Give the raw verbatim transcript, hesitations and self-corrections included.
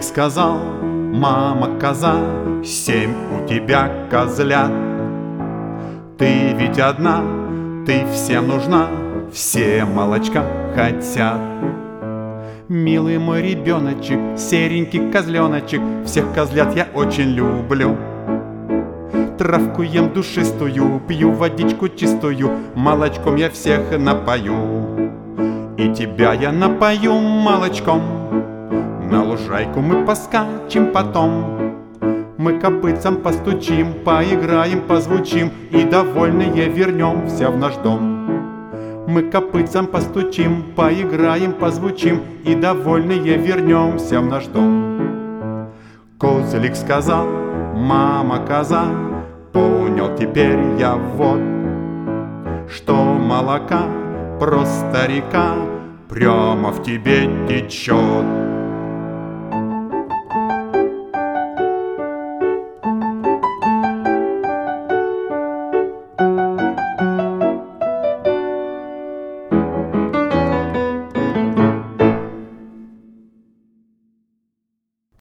сказал: мама коза, семь у тебя козлят. Ты ведь одна, ты всем нужна, все молочка хотят. Милый мой ребеночек, серенький козленочек, всех козлят я очень люблю. Травку ем душистую, пью водичку чистую, молочком я всех напою. И тебя я напою молочком, на лужайку мы поскачем потом. Мы копытцем постучим, поиграем, позвучим, и довольные вернемся в наш дом. Мы копытцем постучим, поиграем, позвучим, и довольные вернемся в наш дом. Козлик сказал: мама коза, понял теперь я вот, что молока просто река прямо в тебе течет.